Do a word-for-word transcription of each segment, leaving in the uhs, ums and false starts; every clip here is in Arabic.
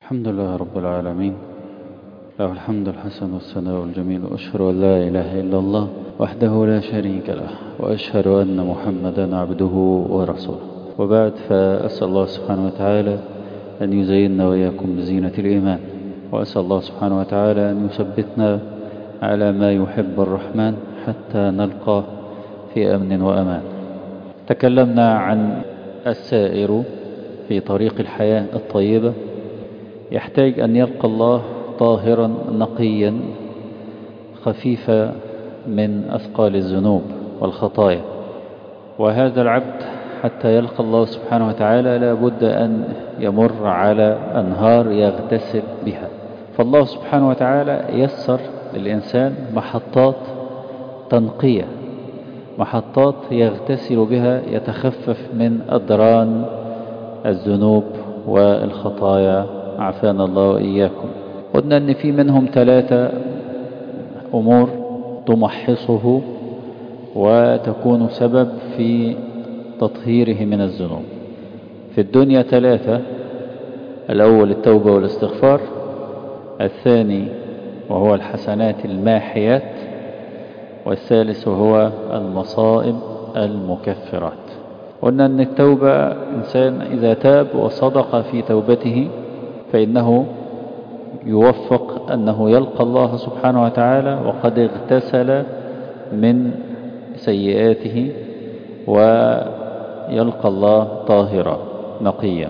الحمد لله رب العالمين، له الحمد الحسن والثناء الجميل، وأشهد أن لا إله إلا الله وحده لا شريك له، وأشهد أن محمدا عبده ورسوله. وبعد، فأسأل الله سبحانه وتعالى أن يزيننا وإياكم بزينة الإيمان، وأسأل الله سبحانه وتعالى أن يثبتنا على ما يحب الرحمن حتى نلقى في أمن وأمان. تكلمنا عن السائر في طريق الحياة الطيبة يحتاج أن يلقى الله طاهرا نقيا خفيفا من أثقال الذنوب والخطايا. وهذا العبد حتى يلقى الله سبحانه وتعالى لا بد أن يمر على أنهار يغتسل بها. فالله سبحانه وتعالى يسر للإنسان محطات تنقية، محطات يغتسل بها يتخفف من أدران الذنوب والخطايا، عافانا الله وإياكم. قلنا أن في منهم ثلاثة أمور تمحصه وتكون سبب في تطهيره من الذنوب في الدنيا. ثلاثة: الأول التوبة والاستغفار، الثاني وهو الحسنات الماحيات، والثالث هو المصائب المكفرات. قلنا أن التوبة إنسان إذا تاب وصدق في توبته فإنه يوفق أنه يلقى الله سبحانه وتعالى وقد اغتسل من سيئاته ويلقى الله طاهرا نقيا.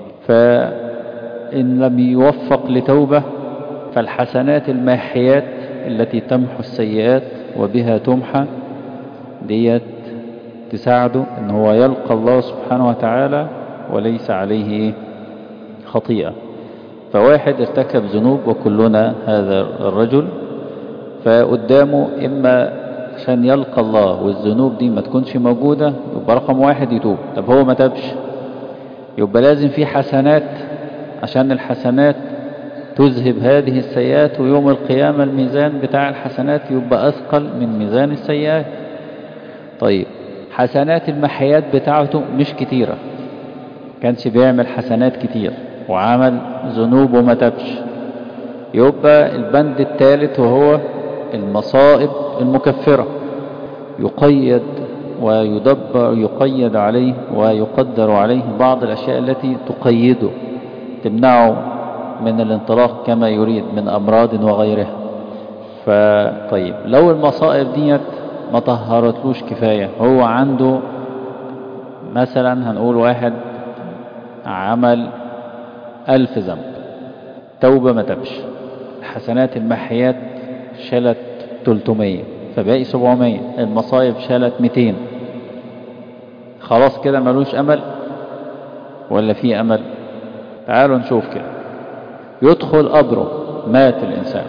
فإن لم يوفق لتوبة فالحسنات الماحيات التي تمحو السيئات وبها تمحى ديت تساعده أن هو يلقى الله سبحانه وتعالى وليس عليه خطيئة. فواحد ارتكب ذنوب وكلنا هذا الرجل، فقدامه إما عشان يلقى الله والذنوب دي ما تكونش موجودة يبقى رقم واحد يتوب. طب هو ما تابش، يبقى لازم في حسنات عشان الحسنات تذهب هذه السيئات، ويوم القيامة الميزان بتاع الحسنات يبقى أثقل من ميزان السيئات. طيب حسنات المحيات بتاعته مش كتيرة، كانش بيعمل حسنات كتير وعمل ذنوب وما تابش، يبقى البند الثالث وهو المصائب المكفرة، يقيد ويدبر يقيد عليه ويقدر عليه بعض الأشياء التي تقيده تمنعه من الانطلاق كما يريد من أمراض وغيرها. فطيب لو المصائب ديت ما طهرتلوش كفاية، هو عنده مثلا هنقول واحد عمل ألف ذنب، توبة ما تبش، الحسنات المحيات شلت تلتمية فباقي سبعمية، المصائب شلت ميتين، خلاص كده ملوش أمل ولا في أمل؟ تعالوا نشوف كده. يدخل قبره، مات الإنسان،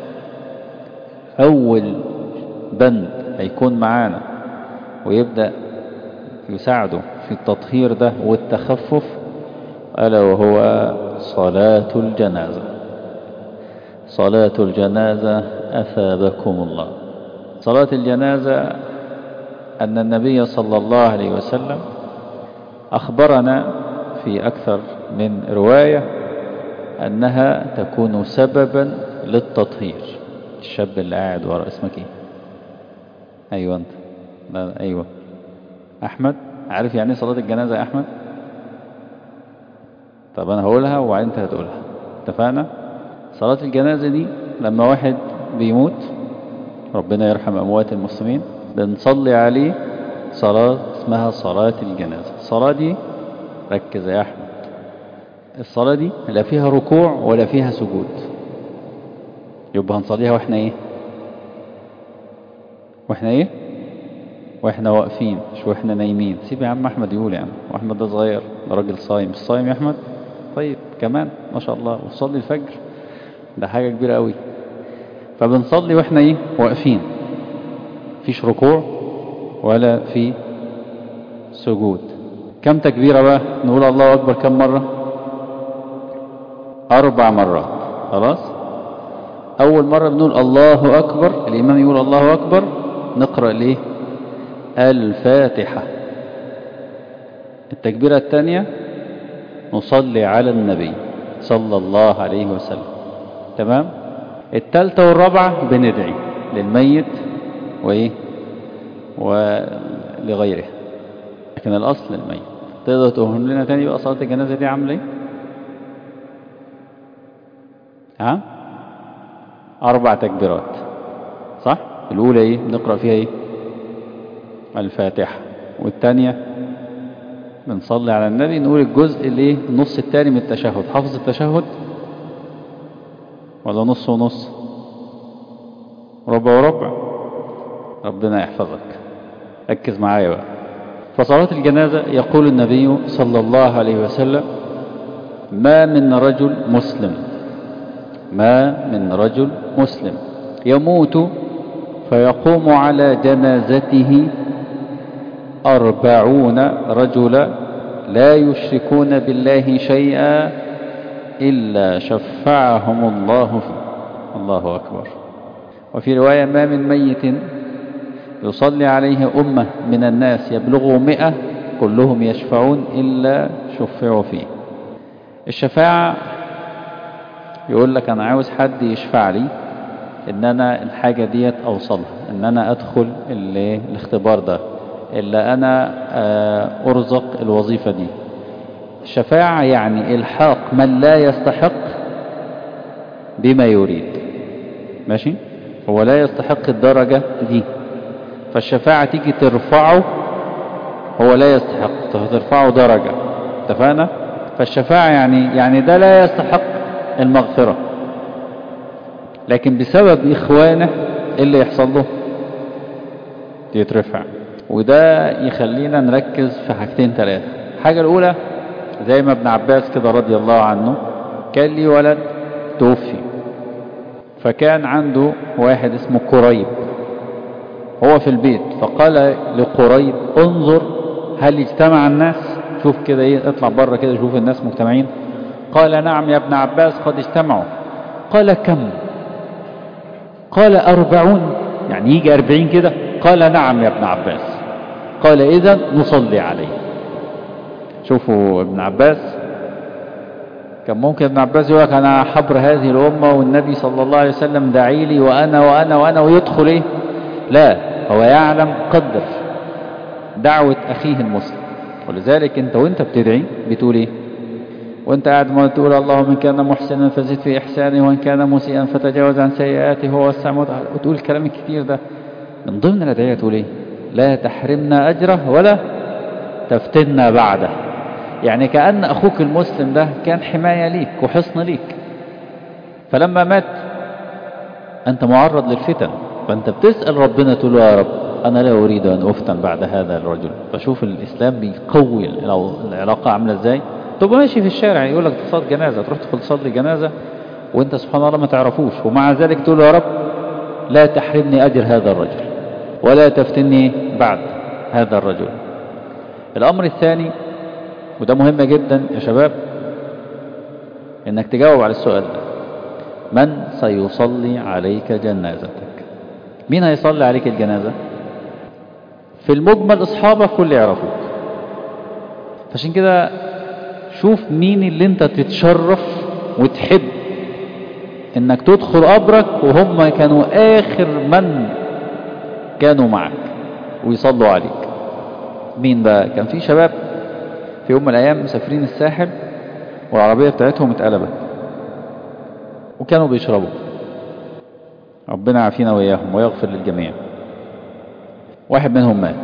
أول بند هيكون معانا ويبدأ يساعده في التطهير ده والتخفف ألا وهو صلاة الجنازة. صلاة الجنازة أثابكم الله. صلاة الجنازة أن النبي صلى الله عليه وسلم أخبرنا في أكثر من رواية أنها تكون سببا للتطهير. الشاب اللي قاعد ورا اسمك ايه؟ أيوة أنت. لا أيوة أحمد. عارف يعني صلاة الجنازة يا أحمد؟ طب أنا هقولها وبعدين أنت هتقولها، اتفقنا؟ صلاة الجنازة دي لما واحد بيموت، ربنا يرحم أموات المسلمين، بنصلي عليه صلاة اسمها صلاة الجنازة. الصلاة دي ركز يا أحمد، الصلاة دي لا فيها ركوع ولا فيها سجود، يبقى هنصليها واحنا ايه؟ واحنا ايه؟ واحنا واقفين، مش واحنا نايمين. سيب يا عم احمد يقول، يعني واحمد ده صغير، ده راجل صايم. مش صايم يا احمد؟ طيب كمان ما شاء الله، وصلي الفجر، ده حاجة كبيرة قوي. فبنصلي واحنا ايه؟ واقفين، مفيش ركوع ولا في سجود. كم تكبيرة بقى؟ نقول الله اكبر كم مرة؟ اربع مرات. خلاص، اول مرة بنقول الله اكبر، الامام يقول الله اكبر، نقرأ ليه؟ الفاتحة. التكبيرة الثانية نصلي على النبي صلى الله عليه وسلم. تمام. الثالثة والرابعة بندعي للميت وإيه ولغيره، لكن الأصل الميت. تقدر تقول لنا تاني بقى صلاة الجنازة دي عاملة إيه؟ ها؟ أربع تكبيرات صح؟ الأولى إيه؟ بنقرأ فيها إيه؟ الفاتحة. والثانية بنصلي على النبي، نقول الجزء اللي إيه؟ النص الثاني من التشهد. حافظ التشهد ولا نص ونص؟ ربع وربع. ربنا يحفظك، ركز معايا بقى. فصلاة الجنازة يقول النبي صلى الله عليه وسلم: ما من رجل مسلم ما من رجل مسلم يموت فيقوم على جنازته أربعون رجلا لا يشركون بالله شيئا إلا شفعهم الله فيه. الله أكبر. وفي رواية: ما من ميت يصلي عليه أمة من الناس يبلغوا مئة كلهم يشفعون إلا شفعوا فيه. الشفاعة يقول لك أنا عاوز حد يشفع لي إن أنا الحاجة ديت أوصلها، إن أنا أدخل الاختبار ده، إلا أنا أرزق الوظيفة دي. الشفاعة يعني إلحاق من لا يستحق بما يريد. ماشي؟ هو لا يستحق الدرجة دي، فالشفاعة تيجي ترفعه، هو لا يستحق فترفعه درجة. اتفقنا؟ فالشفاعة يعني يعني ده لا يستحق المغفرة، لكن بسبب إخوانه اللي يحصل له يترفع. وده يخلينا نركز في حاجتين ثلاثة. الحاجة الأولى زي ما ابن عباس كده رضي الله عنه، كان لي ولد توفي، فكان عنده واحد اسمه قريب هو في البيت، فقال لقريب: انظر هل اجتمع الناس، شوف كده ايه، اطلع بره كده شوف الناس مجتمعين. قال: نعم يا ابن عباس قد اجتمعوا. قال: كم؟ قال: أربعون، يعني يجي أربعين كده. قال: نعم يا ابن عباس. قال: إذن نصلي عليه. شوفوا ابن عباس، كان ممكن ابن عباس يقول لك أنا حبر هذه الأمة والنبي صلى الله عليه وسلم داعي لي وأنا وأنا وأنا ويدخل إيه؟ لا، هو يعلم قدر دعوة أخيه المسلم. ولذلك أنت وأنت بتدعي بتقول إيه؟ وأنت قاعد ما تقول: اللهم إن كان محسنا فزد في إحسانه وإن كان مسيئا فتجاوز عن سيئاته ووسع مدخله. وتقول الكلام الكتير ده. من ضمن الأدعية تقول إيه؟ لا تحرمنا أجره ولا تفتنا بعده. يعني كأن أخوك المسلم ده كان حماية ليك وحصن ليك، فلما مات أنت معرض للفتن، فأنت بتسأل ربنا تقول: يا رب أنا لا أريد أن أفتن بعد هذا الرجل. فشوف الإسلام بيقوي العلاقة عاملة إزاي. تبقى ماشي في الشارع يقول لك تصلي جنازة، تروح تدخل تصلي جنازة وأنت سبحان الله ما تعرفوش، ومع ذلك تقول: يا رب لا تحرمني أجر هذا الرجل ولا تفتني بعد هذا الرجل. الأمر الثاني، وده مهم جدا يا شباب، إنك تجاوب على السؤال ده: من سيصلي عليك جنازتك؟ مين هيصلي عليك الجنازة؟ في المجمل أصحابك كل يعرفوك، فعشان كده شوف مين اللي انت تتشرف وتحب انك تدخل قبرك وهم كانوا آخر من كانوا معك ويصلوا عليك. مين بقى؟ كان في شباب في يوم من الأيام مسافرين الساحل والعربية بتاعتهم اتقلبت وكانوا بيشربوا، ربنا يعافينا وإياهم ويغفر للجميع. واحد منهم مات،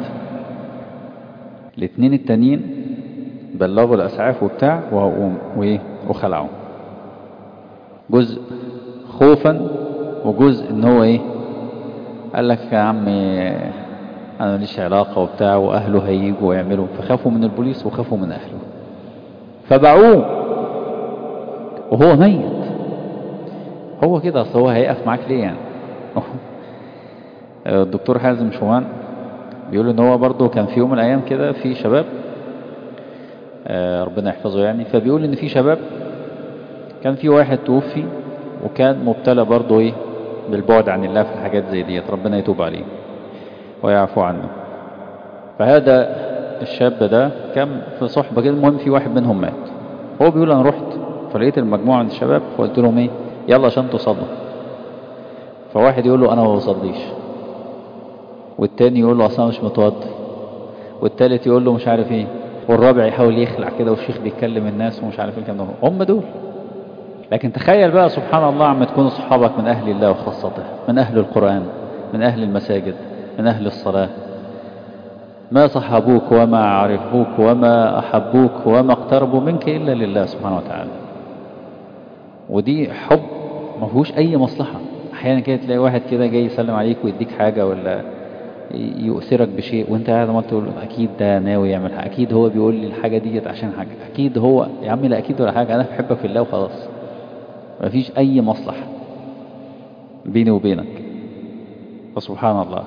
الاثنين التانيين بلغوا الأسعاف وبتاع وخلعوا، جزء خوفا وجزء ان هو ايه، قال لك يا عمي انا ماليش علاقة وبتاع واهله هيجوا ويعملوا، فخافوا من البوليس وخافوا من اهله فباعوه وهو ميت. هو كده، اصل هو هيقف معاك ليه يعني؟ الدكتور حازم شومان بيقول ان هو برضه كان في يوم من الايام كده في شباب ربنا يحفظه يعني، فبيقول ان في شباب كان في واحد توفي وكان مبتلى برضه ايه بالبعد عن الله في الحاجات زي ديت، ربنا يتوب عليه ويعفو عنه. فهذا الشاب ده كان في صحبة كده، المهم في واحد منهم مات. هو بيقول انا رحت فلقيت المجموعة من الشباب فقلت لهم ايه يلا عشان تصلوا. فواحد يقول له انا ما بصليش، والتاني يقول له اصلا مش متوضي، والتالت يقول له مش عارف ايه، والرابع يحاول يخلع كده والشيخ بيتكلم الناس ومش عارف ايه الكلام ده. هم دول. لكن تخيل بقى سبحان الله عم تكون اصحابك من اهل الله وخاصته، من اهل القرآن، من اهل المساجد، من اهل الصلاة، ما صحبوك وما عرفوك وما احبوك وما اقتربوا منك الا لله سبحانه وتعالى. ودي حب ما فيهوش اي مصلحة. احيانا كده تلاقي واحد كده جاي يسلم عليك ويديك حاجة ولا يؤثرك بشيء وانت قاعد ما تقول اكيد ده ناوي يعمل حاجة، اكيد هو بيقول لي الحاجة ديت عشان حاجة، اكيد هو يا عم لا اكيد ولا حاجة، انا بحبك في الله وخلاص، ما فيش اي مصلحة بيني وبينك. فسبحان الله.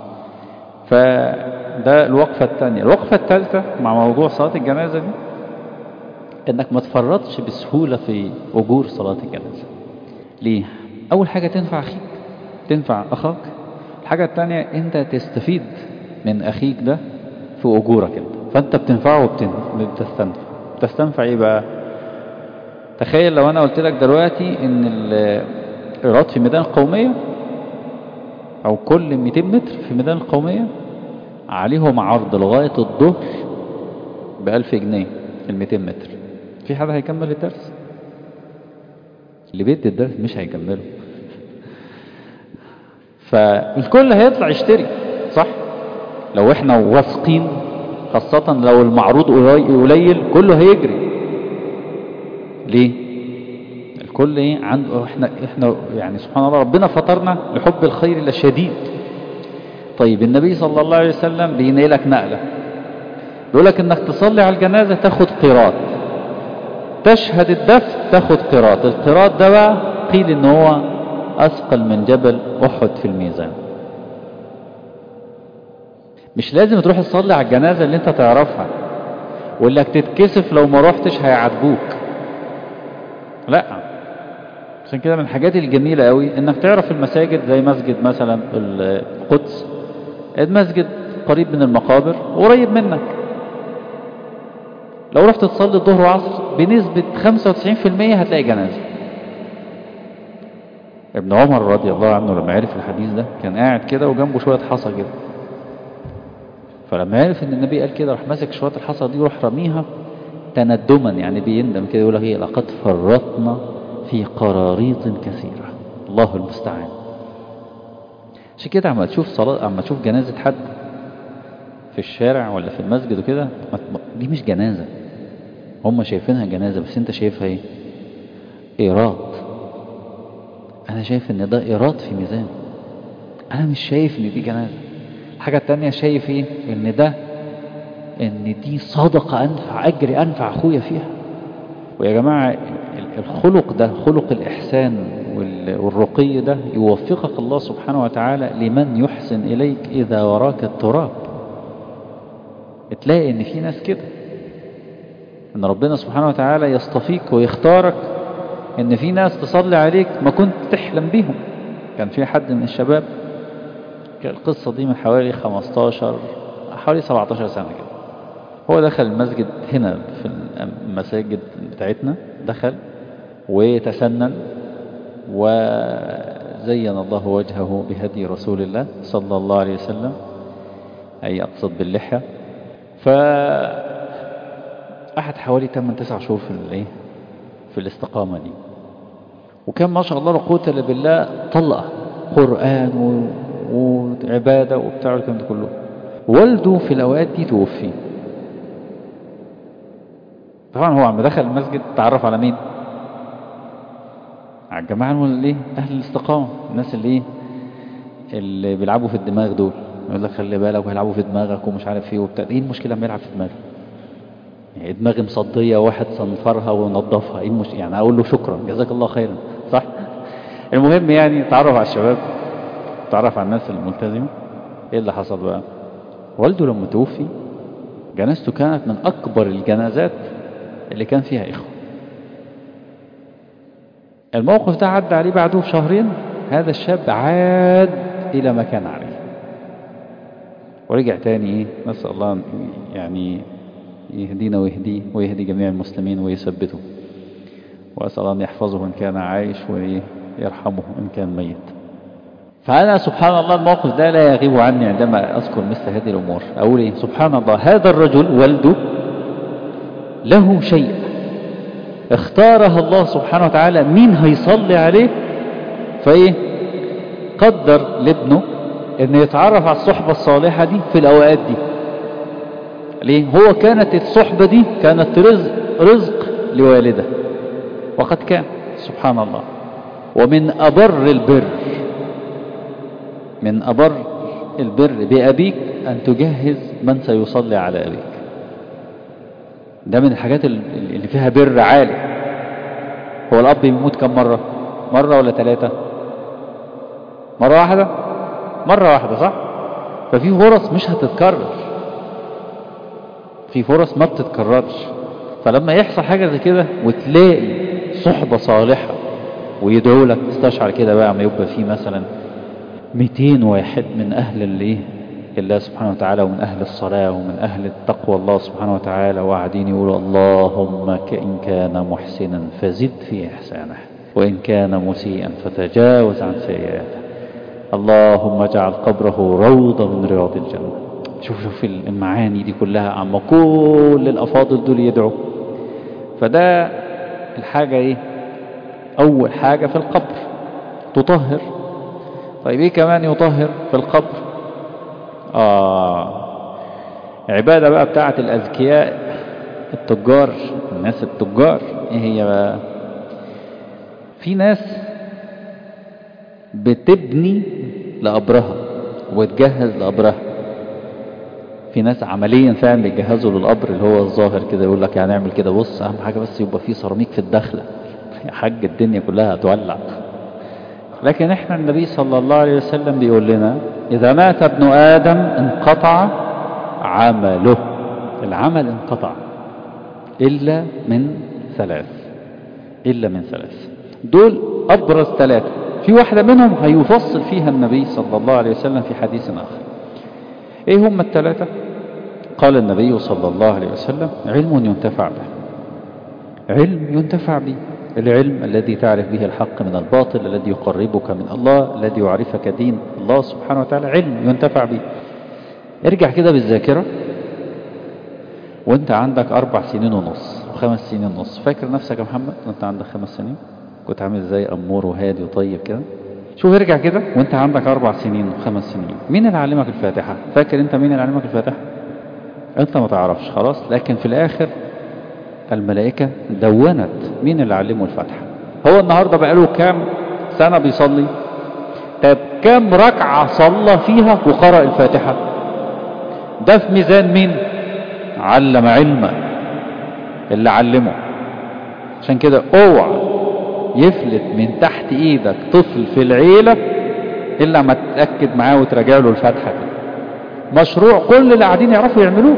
فده الوقفة الثانية. الوقفة الثالثة مع موضوع صلاة الجنازة دي انك ما تفرطش بسهولة في اجور صلاة الجنازة. ليه؟ اول حاجة تنفع اخيك، تنفع اخاك. الحاجة الثانية انت تستفيد من اخيك ده في اجورك انت، فانت بتنفعه وبتستنفع. بتستنفع ايه بقى؟ تخيل لو انا قلت لك دلوقتي ان الايراد في ميدان القومية او كل مئتين متر في ميدان القومية عليهم عرض لغاية الظهر بألف جنيه في المئتين متر، في حد هيكمل الدرس؟ اللي بيدي الدرس مش هيكمله. فالكل هيطلع يشتري صح لو احنا واثقين، خاصة لو المعروض قليل كله هيجري. ليه؟ الكل ايه عنده، احنا احنا يعني سبحان الله ربنا فطرنا لحب الخير لشديد. طيب النبي صلى الله عليه وسلم بينقلك نقلة، يقول لك انك تصلي على الجنازة تاخد قيراط، تشهد الدفن تاخد قيراط. القيراط ده بقى قيل ان هو اثقل من جبل احد في الميزان. مش لازم تروح تصلي على الجنازة اللي انت تعرفها واللي هتتكسف لو ما روحتش هيعاتبوك، لا. عشان كده من الحاجات الجميلة قوي انك تعرف المساجد زي مسجد مثلا القدس، المسجد قريب من المقابر وقريب منك، لو رحت تصلي الظهر وعصر بنسبة خمسة وتسعين في المية هتلاقي جنازة. ابن عمر رضي الله عنه لما عرف الحديث ده كان قاعد كده وجنبه شوية حصى كده، فلما عرف ان النبي قال كده راح ماسك شوية الحصى دي وراح رميها تندما، يعني بيندم كده يقول لك ايه لقد فرطنا في قراريط كثيرة. الله المستعان. عشان كده عما تشوف صلاة، عما تشوف جنازة حد في الشارع ولا في المسجد وكده، دي مش جنازة، هم شايفينها جنازة بس انت شايفها ايه؟ ايراد. انا شايف ان ده ايراد في ميزان، انا مش شايف ان دي جنازة. الحاجة التانية شايف ايه؟ ان ده ان دي صدقة انفع، اجري انفع اخويا فيها. ويا جماعة الخلق ده خلق الاحسان والرقي ده يوفقك الله سبحانه وتعالى لمن يحسن اليك اذا وراك التراب. تلاقي ان في ناس كده، ان ربنا سبحانه وتعالى يصطفيك ويختارك، ان في ناس تصلي عليك ما كنت تحلم بيهم. كان في حد من الشباب، كان القصة دي من حوالي خمستاشر حوالي سبعتاشر سنة كده، هو دخل المسجد هنا في المساجد بتاعتنا، دخل وتسنن وزين الله وجهه بهدي رسول الله صلى الله عليه وسلم، أي أقصد باللحية. فأحد حوالي ثمانية تسعة شهور في الايه في الاستقامة دي، وكان ما شاء الله لا قوة الا بالله طلقة قرآن و... وعبادة وبتاع الكلام ده كله. والده في الأوقات دي توفي. طبعا هو عم دخل المسجد تعرف على مين؟ على الجماعة اللي ايه أهل الاستقامة، الناس اللي ايه اللي بيلعبوا في الدماغ دول، يقول لك خلي بالك وهيلعبوا في دماغك ومش عارف ايه وبتاع. ايه المشكلة لما يلعب في دماغي؟ يعني دماغي مصدية واحد صنفرها ونظفها، ايه المشكلة؟ يعني اقول له شكرا جزاك الله خيرا، صح؟ المهم يعني تعرف على الشباب، تعرف على الناس الملتزمة. ايه اللي حصل بقى؟ والده لما توفي جنازته كانت من اكبر الجنازات اللي كان فيها اخوة. الموقف ده عدى عليه بعده بشهرين، هذا الشاب عاد الى ما كان عليه ورجع تاني. ايه نسأل الله يعني يهدينا ويهديه ويهدي جميع المسلمين ويثبته. وأسأل أن يحفظه إن كان عايش ويرحمه إن كان ميت. فأنا سبحان الله الموقف ده لا يغيب عني عندما أذكر مثل هذه الأمور. أقول إيه؟ سبحان الله، هذا الرجل والده له شيء اختارها الله سبحانه وتعالى مين هيصلي عليه، فإيه قدر لابنه أن يتعرف على الصحبة الصالحة دي في الأوقات دي. ليه؟ هو كانت الصحبة دي كانت رزق, رزق لوالده، وقد كان سبحان الله. ومن أبر البر من أبر البر بأبيك أن تجهز من سيصلي على أبيك. ده من الحاجات اللي فيها بر عالي. هو الأب بيموت كم مرة؟ مرة ولا ثلاثة؟ مرة واحدة؟ مرة واحدة صح؟ ففي فرص مش هتتكرر، في فرص ما بتتكررش. فلما يحصل حاجة زي كده وتلاقي صحبة صالحة ويدعو لك، استشعر كده بقى ما يبقى فيه مثلا مئتين واحد من أهل اللي الله سبحانه وتعالى ومن أهل الصلاة ومن أهل التقوى الله سبحانه وتعالى، وقاعدين يقولوا اللهم إن كان محسنا فزد في إحسانه وإن كان مسيئا فتجاوز عن سيئاته، اللهم اجعل قبره روضة من رياض الجنة. شوف شوف المعاني دي كلها عم كل الأفاضل دول يدعوا. فده الحاجة إيه؟ أول حاجة في القبر تطهر. طيب إيه كمان يطهر في القبر؟ آه عبادة بقى بتاعة الأذكياء التجار، الناس التجار. إيه هي بقى؟ في ناس بتبني لقبرها وتجهز لقبرها. في ناس عمليا فعلا بيجهزوا للقبر اللي هو الظاهر كده، يقول لك يعني نعمل كده، بص أهم حاجة بس يبقى فيه سيراميك في الدخلة، يا حاج الدنيا كلها هتولع. لكن احنا النبي صلى الله عليه وسلم بيقول لنا إذا مات ابن آدم انقطع عمله. العمل انقطع إلا من ثلاث، إلا من ثلاث. دول أبرز ثلاثة، في واحدة منهم هيفصل فيها النبي صلى الله عليه وسلم في حديث آخر. إيه هم الثلاثة؟ قال النبي صلى الله عليه وسلم علم ينتفع به. علم ينتفع به، العلم الذي تعرف به الحق من الباطل، الذي يقربك من الله، الذي يعرفك دين الله سبحانه وتعالى، علم ينتفع به. ارجع كده بالذاكرة وانت عندك أربع سنين ونص وخمس سنين ونص. فاكر نفسك يا محمد وانت عندك خمس سنين كنت عامل ازاي؟ أمور وهادي وطيب كده. شوف ارجع كده وانت عندك أربع سنين وخمس سنين، مين اللي علمك الفاتحة؟ فاكر انت مين اللي علمك الفاتحة؟ انت ما تعرفش خلاص، لكن في الآخر الملائكة دونت مين اللي علمه الفاتحة. هو النهاردة بقاله كام سنة بيصلي؟ طب كام ركعة صلى فيها وقرأ الفاتحة؟ ده في ميزان مين؟ علم علما، اللي علمه. عشان كده اوعى يفلت من تحت ايدك طفل في العيلة الا ما تتأكد معاه وتراجع له الفاتحة كده. مشروع كل اللي قاعدين يعرفوا يعملوه.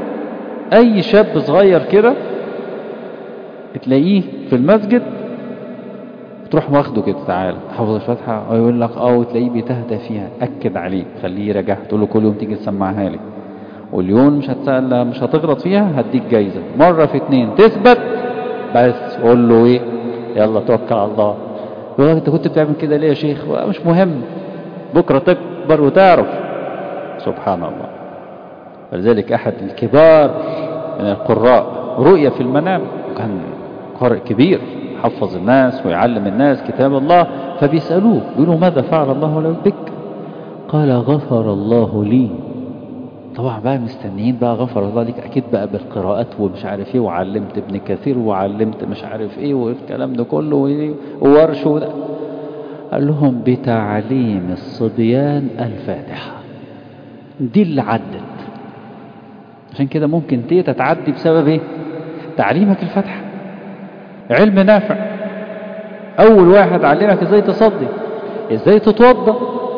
اي شاب صغير كده تلاقيه في المسجد تروح واخده كده، تعال حافظ الفاتحة، ويقول لك اه، وتلاقيه بيتهدى فيها. اكد عليه، خليه يراجع، تقول له كل يوم تيجي تسمعها لي، واليوم مش هتسأل مش هتغلط فيها هديك جايزة. مرة في اتنين تثبت بس قول له ايه، يلا توكل على الله. يقول لك انت كنت بتعمل كده ليه يا شيخ؟ مش مهم، بكرة تكبر وتعرف. سبحان الله. ولذلك احد الكبار من القراء رؤية في المنام، كان قارئ كبير حفظ الناس ويعلم الناس كتاب الله، فبيسألوه بيقولوا ماذا فعل الله لو بك؟ قال غفر الله لي. طبعا بقى مستنيين بقى غفر الله لك اكيد بقى بالقراءات ومش عارف ايه، وعلمت ابن كثير وعلمت مش عارف ايه والكلام ده كله وورش وده. قال لهم بتعليم الصبيان الفاتحة، دي اللي عدت. عشان كده ممكن تيه تتعدي بسبب ايه؟ تعليمك الفاتحة. علم نافع. اول واحد علمك ازاي تصلي، ازاي تتوضى،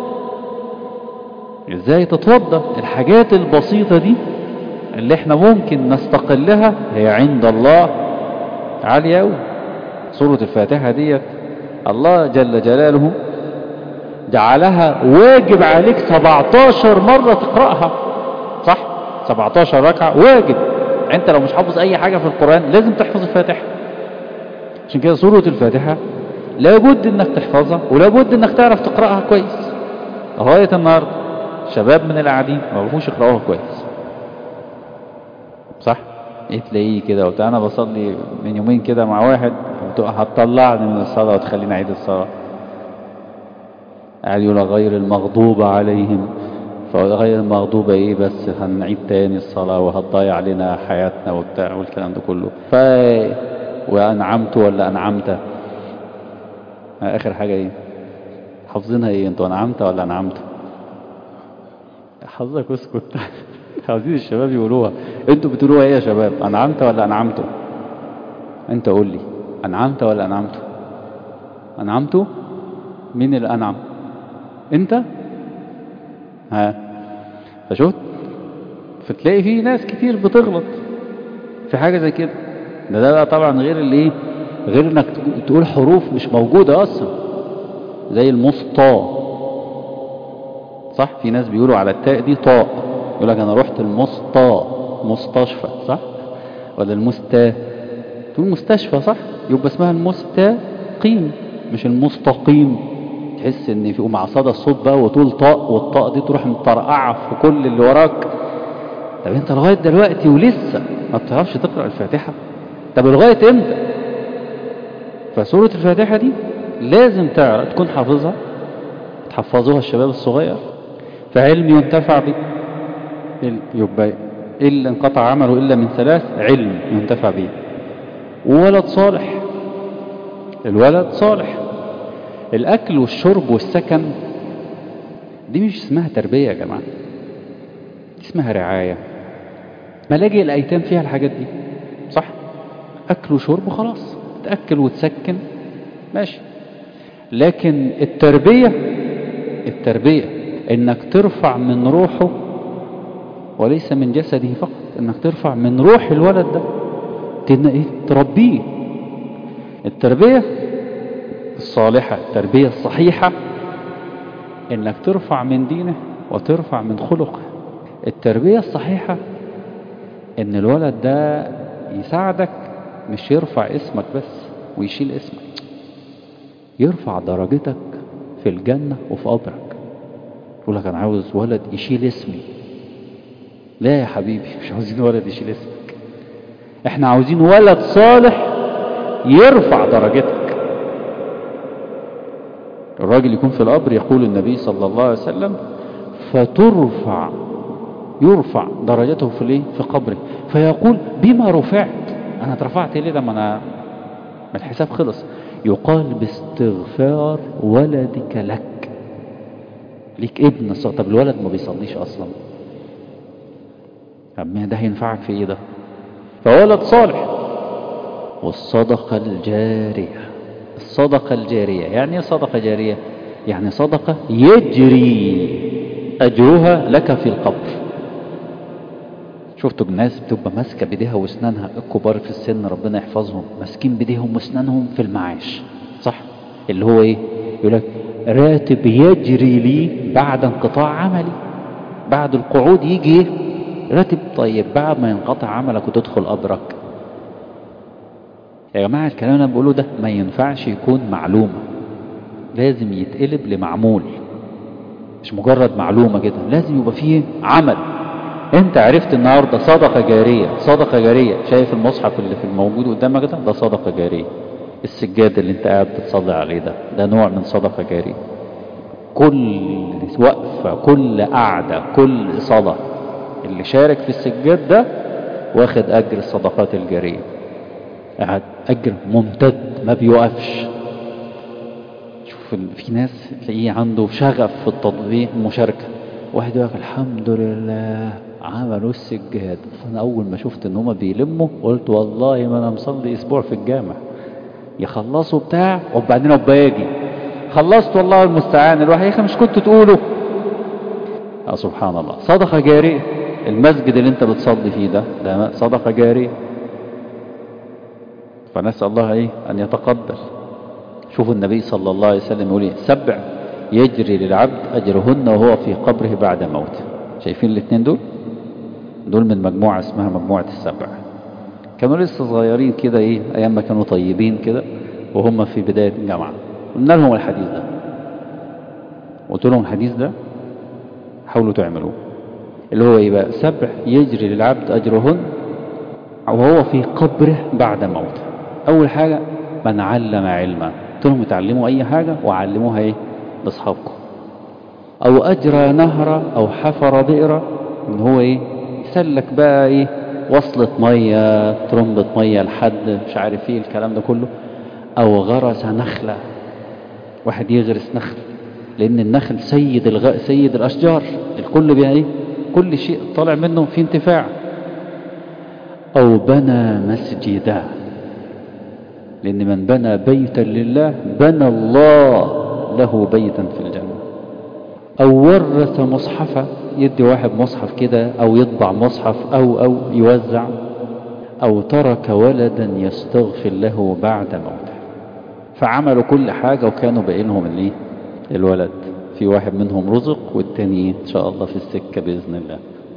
ازاي تتوضى. الحاجات البسيطة دي اللي احنا ممكن نستقلها هي عند الله عالية أوي. سورة الفاتحة ديت الله جل جلاله جعلها واجب عليك سبعتاشر مرة تقرأها، صح؟ سبعتاشر ركعة واجب. انت لو مش حافظ اي حاجة في القرآن لازم تحفظ الفاتحة. عشان كده سورة الفاتحة لابد انك تحفظها ولابد انك تعرف تقرأها كويس. لغاية النهاردة شباب من القاعدين ما بيعرفوش يقرأوها كويس، صح؟ ايه تلاقيه كده وبتاع. انا بصلي من يومين كده مع واحد هتطلعني من الصلاة وتخليني اعيد الصلاة، قاعد يقول غير المغضوب عليهم. فغير المغضوب ايه بس هنعيد تاني الصلاة وهتضيع علينا حياتنا وبتاع والكلام ده كله. ف وانعمت ولا انعمت؟ اخر حاجة ايه حافظينها؟ ايه انتوا انعمت ولا انعمت؟ حظك اسكت. عاوزين الشباب يقولوها. انتوا بتقولوها ايه يا شباب؟ انعمت ولا انعمتوا؟ انت قول لي انعمت ولا انعمتوا؟ انعمتوا؟ مين اللي انعم؟ انت؟ ها؟ فشوت فتلاقي في ناس كتير بتغلط في حاجة زي كده. ده ده بقى طبعا غير اللي ايه، غير انك تقول حروف مش موجودة اصلا زي المسطى، صح؟ في ناس بيقولوا على التاء دي طاء، يقول لك انا رحت المسطى مستشفى، صح؟ ولا المستا، تقول مستشفى، صح؟ يبقى اسمها المستقيم مش المستقيم. تحس ان في مع صدى الصوت بقى وتقول طاء، والطاء دي تروح مطرقعه في كل اللي وراك. طب انت لغايه دلوقتي ولسه ما بتعرفش تقرا الفاتحه؟ طب لغايه امتى؟ فسوره الفاتحه دي لازم تعرف تكون حافظها، تحفظوها الشباب الصغير. فعلم ينتفع به، يبقى إلا انقطع عمله إلا من ثلاث: علم ينتفع به، وولد صالح. الولد صالح. الأكل والشرب والسكن دي مش اسمها تربية يا جماعة، دي اسمها رعاية. ملاجئ الأيتام فيها الحاجات دي، صح؟ أكل وشرب وخلاص، تأكل وتسكن ماشي. لكن التربية، التربية انك ترفع من روحه وليس من جسده فقط، انك ترفع من روح الولد ده تربيه. التربية الصالحة، التربية الصحيحة، انك ترفع من دينه وترفع من خلقه. التربية الصحيحة ان الولد ده يساعدك، مش يرفع اسمك بس ويشيل اسمك، يرفع درجتك في الجنة وفي قبرك. يقول لك انا عاوز ولد يشيل اسمي. لا يا حبيبي، مش عاوزين ولد يشيل اسمك، احنا عاوزين ولد صالح يرفع درجتك. الراجل يكون في القبر، يقول النبي صلى الله عليه وسلم: فترفع، يرفع درجته في الايه؟ في قبره، فيقول: بما رفعت؟ انا اترفعت ليه؟ ده ما انا ما الحساب خلص. يقال: باستغفار ولدك لك، ليك ابن صالح. طب الولد ما بيصليش اصلا، طب ده هينفعك في ايه ده؟ فولد صالح. والصدقة الجارية، الصدقة الجارية يعني ايه صدقة جارية؟ يعني صدقة يجري اجرها لك في القبر. شفتوا الناس بتبقى ماسكة بديها واسنانها، الكبار في السن ربنا يحفظهم، ماسكين بديهم واسنانهم في المعاش، صح؟ اللي هو ايه؟ يقول لك راتب يجري لي بعد انقطاع عملي، بعد القعود يجي راتب. طيب بعد ما ينقطع عملك وتدخل قبرك، يا جماعة الكلام اللي انا بقوله ده ما ينفعش يكون معلومة، لازم يتقلب لمعمول، مش مجرد معلومة كده، لازم يبقى فيه عمل. انت عرفت النهاردة صدقة جارية، صدقة جارية. شايف المصحف اللي في الموجود قدامك ده؟ ده صدقة جارية. السجاد اللي انت قاعد بتصلي عليه ده، ده نوع من صدقة جارية. كل وقفة، كل قعدة، كل صلاة، اللي شارك في السجاد ده واخد اجر الصدقات الجارية، قاعد اجر ممتد ما بيوقفش. شوف في ناس تلاقيه عنده شغف في التطبيق، المشاركة. واحد يقول لك الحمد لله عملوا السجاد. فانا اول ما شفت ان هما بيلموا قلت والله ما انا مصلي اسبوع في الجامع، يخلصوا بتاع وبعدين ابقى اجي خلصت والله المستعان. الواحد يا اخي مش كنت تقوله؟ اه سبحان الله، صدقة جارية. المسجد اللي انت بتصلي فيه ده ده صدقة جارية. فنسأل الله ايه ان يتقبل. شوفوا النبي صلى الله عليه وسلم يقول ايه: سبع يجري للعبد اجرهن وهو في قبره بعد موته. شايفين الاثنين دول؟ دول من مجموعة اسمها مجموعة السبع. كانوا لسه صغيرين كده ايه، ايام ما كانوا طيبين كده وهم في بداية الجامعة. قلنا لهم الحديث ده، قلت لهم الحديث ده حاولوا تعملوه، اللي هو ايه بقى؟ سبع يجري للعبد اجرهن وهو في قبره بعد موته. اول حاجة من علم علما، قلت لهم اتعلموا اي حاجة وعلموها ايه لاصحابكم. او اجرى نهر او حفر بئر، ان هو ايه يسلك بقى ايه وصلة مية، ترمبة مية لحد مش عارف ايه الكلام ده كله. او غرس نخلة، واحد يغرس نخل، لان النخل سيد الغ... سيد الاشجار، الكل بيها ايه كل شيء طالع منه في انتفاع. او بنى مسجدا، لان من بنى بيتا لله بنى الله له بيتا في الجنة. او ورث مصحفا، يدي واحد مصحف كده او يطبع مصحف او او يوزع. او ترك ولدا يستغفر له بعد موته، فعملوا كل حاجة وكانوا باقيلهم الايه الولد. في واحد منهم رزق والتاني ان شاء الله في السكة بإذن الله.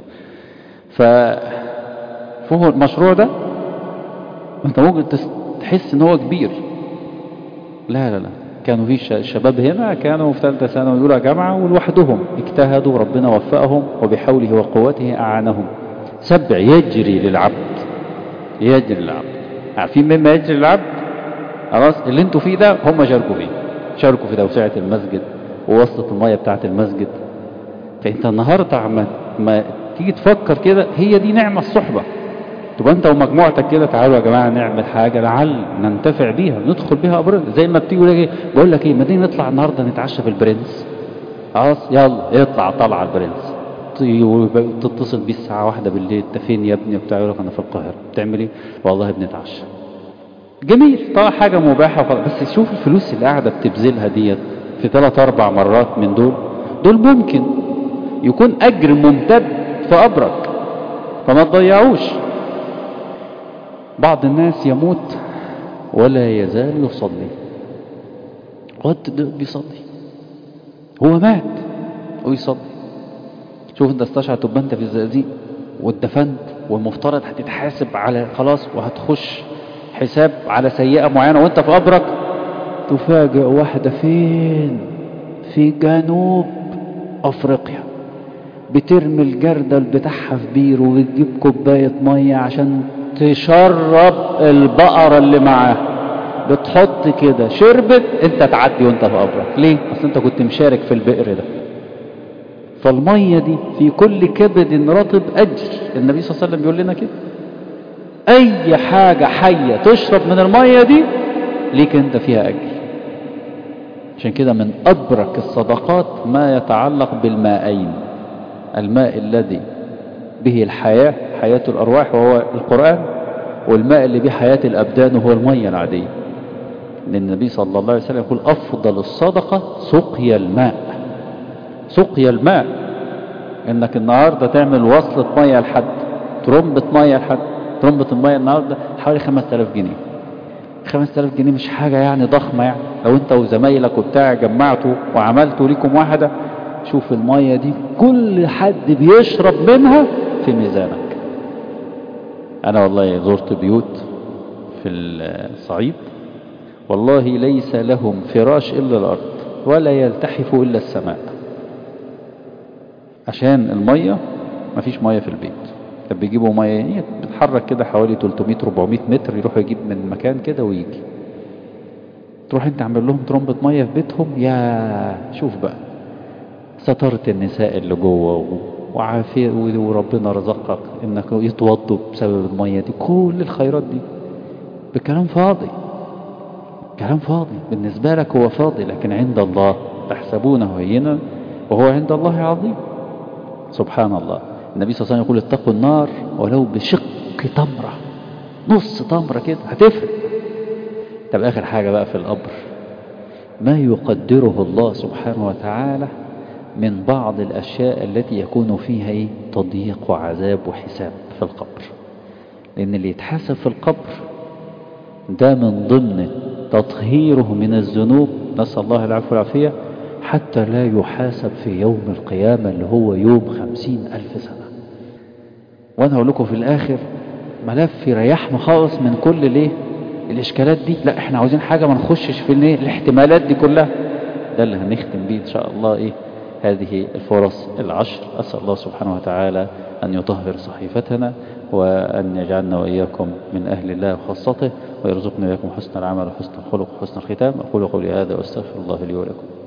فهو المشروع ده انت ممكن تحس ان هو كبير، لا لا لا، كانوا في شباب هنا كانوا في ثالثة سنة ويقولوا جامعة ولوحدهم اجتهدوا، ربنا وفقهم وبحوله وقوته أعانهم. سبع يجري للعبد، يجري للعبد، عارفين مما يجري للعبد؟ خلاص اللي انتوا فيه ده هم شاركوا فيه، شاركوا في توسعة المسجد ووصلة المية بتاعة المسجد. فانت النهاردة عم ما تيجي تفكر كده، هي دي نعمة الصحبة. تبقى انت ومجموعتك كده تعالوا يا جماعة نعمل حاجة لعل ننتفع بيها ندخل بيها أبرز. زي ما بتيجوا ايه بقول لك ايه، ما تيجي نطلع النهاردة نتعشى في البرنس، خلاص يلا اطلع طلع البرنس، تتصل بيه الساعة واحدة بالليل، انت فين يا ابني بتاع، يقول لك انا في القاهرة. بتعمل ايه؟ والله بنتعشى. جميل طبعا، حاجة مباحة وخلاص، بس شوف الفلوس اللي قاعدة بتبذلها ديت في ثلاث اربع مرات من دول دول ممكن يكون اجر ممتد في قبرك، فما تضيعوش. بعض الناس يموت ولا يزال يصلي، قد بيصلي، هو مات ويصلي. شوف انت استشعر تبقى انت في الزقازيق واتدفنت والمفترض هتتحاسب على خلاص وهتخش حساب على سيئة معينة، وانت في قبرك تفاجئ واحدة فين في جنوب افريقيا بترمي الجردل بتاعها في بير وبتجيب كوباية مية عشان تشرب البقرة اللي معاها، بتحط كده شربت، انت تعدي وانت في قبرك. ليه؟ اصل انت كنت مشارك في البئر ده. فالمية دي في كل كبد رطب اجر، النبي صلى الله عليه وسلم بيقول لنا كده، اي حاجة حية تشرب من المية دي ليك انت فيها اجر. عشان كده من ابرك الصدقات ما يتعلق بالمائين، الماء الذي به الحياة، حياة الأرواح وهو القرآن، والماء اللي به حياة الأبدان وهو المية العادية. لأن النبي صلى الله عليه وسلم يقول أفضل الصدقة سقيا الماء، سقيا الماء، إنك النهاردة تعمل وصلة مية لحد، ترمبة مية لحد. ترمبة المية النهاردة حوالي خمسة آلاف جنيه. خمسة آلاف جنيه مش حاجة يعني ضخمة، يعني لو انت وزمايلك وبتاع جمعتوا وعملتوا ليكم واحدة، شوف المية دي كل حد بيشرب منها في ميزانك. انا والله زرت بيوت في الصعيد والله ليس لهم فراش الا الارض ولا يلتحف الا السماء، عشان المية مفيش مية في البيت. طب بيجيبوا مية بتتحرك كده حوالي ثلاثمائة أربعمائة متر، يروحوا يجيب من مكان كده ويجي. تروح انت عامل لهم ترمبة مية في بيتهم، يا شوف بقى سترت النساء اللي جوه وعافية، وربنا رزقك انك يتوضوا بسبب المية دي. كل الخيرات دي بكلام فاضي، كلام فاضي بالنسبة لك هو فاضي، لكن عند الله تحسبونه هينا وهو عند الله عظيم. سبحان الله. النبي صلى الله عليه وسلم يقول اتقوا النار ولو بشق تمرة، نص تمرة كده هتفرق. طب آخر حاجة بقى في القبر، ما يقدره الله سبحانه وتعالى من بعض الأشياء التي يكون فيها إيه؟ تضييق وعذاب وحساب في القبر. لأن اللي يتحاسب في القبر ده من ضمن تطهيره من الذنوب، نسأل الله العفو والعافية، حتى لا يحاسب في يوم القيامة اللي هو يوم خمسين ألف سنة. وأنا أقول لكم في الآخر ملف يريحنا خالص من كل ليه الإشكالات دي. لا احنا عاوزين حاجة ما نخشش في الايه الاحتمالات دي كلها. ده اللي هنختم بيه إن شاء الله إيه هذه الفرص العشر. أسأل الله سبحانه وتعالى أن يطهر صحيفتنا وأن يجعلنا وإياكم من أهل الله وخاصته، ويرزقنا وإياكم حسن العمل وحسن الخلق وحسن الختام. أقول قولي هذا وأستغفر الله لي ولكم.